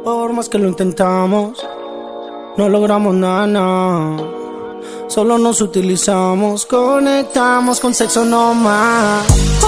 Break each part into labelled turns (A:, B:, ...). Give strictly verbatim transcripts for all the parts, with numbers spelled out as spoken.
A: Por más que lo intentamos, no logramos nada, nada. Solo nos utilizamos, conectamos con sexo nomás.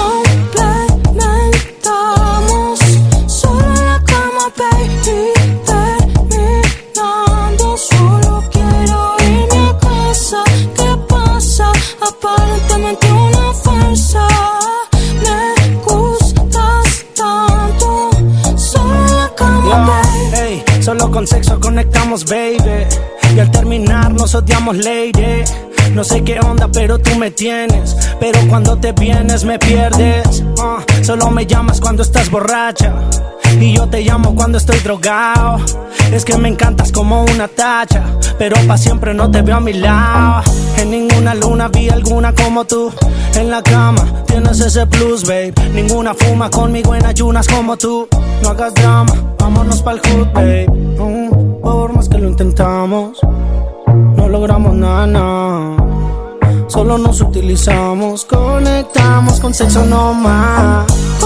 B: Complementamos, solo en la cama, baby. Terminando, solo quiero irme a casa. ¿Qué pasa? Aparentemente una farsa. Me gustas tanto, solo en la cama,
A: yeah,
B: baby.
A: Hey, solo con sexo conectamos, baby. Y al terminar nos odiamos, lady. No sé qué onda, pero tú me tienes. Pero cuando te vienes me pierdes. uh, Solo me llamas cuando estás borracha y yo te llamo cuando estoy drogado. Es que me encantas como una tacha, pero pa' siempre no te veo a mi lado. En ninguna luna vi alguna como tú. En la cama tienes ese plus, babe. Ninguna fuma conmigo en ayunas como tú. No hagas drama, vámonos pa'l hood, babe. mm, Por más que lo intentamos, no logramos nada, nada. Solo nos utilizamos, conectamos con sexo nomás.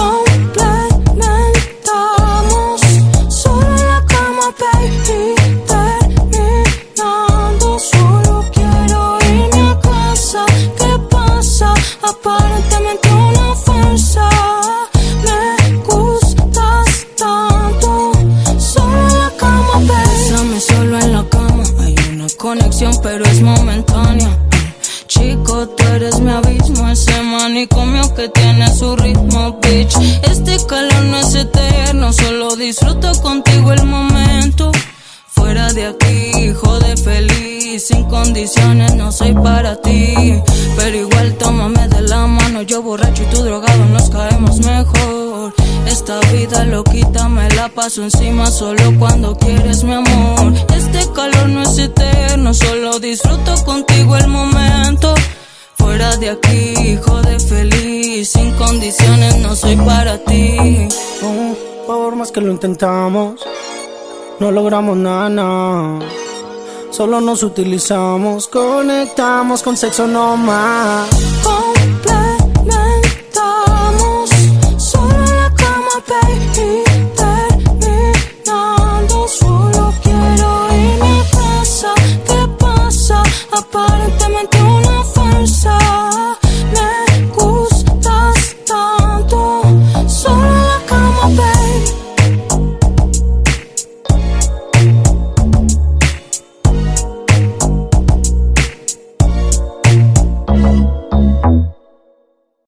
B: Complementamos, solo en la cama, baby. Terminando, solo quiero irme a casa. ¿Qué pasa? Aparentemente una farsa. Me gustas tanto, solo en la cama, baby. Bésame solo en la cama. Hay una conexión, pero es momentánea. Chico, tú eres mi abismo, ese manicomio que tiene su ritmo, bitch. Este calor no es eterno, solo disfruto contigo el momento. Fuera de aquí, jode feliz, sin condiciones no soy para ti. Pero igual tómame de la mano, yo borracho y tú drogado, nos caemos mejor. Esta vida loquita me la paso encima solo cuando quieres, mi amor. Este calor no es eterno, solo disfruto contigo el momento. Fuera de aquí, jode feliz, sin condiciones no soy para ti.
A: oh, Por más que lo intentamos, no logramos nada, nada. Solo nos utilizamos, conectamos con sexo nomás.
B: Oh,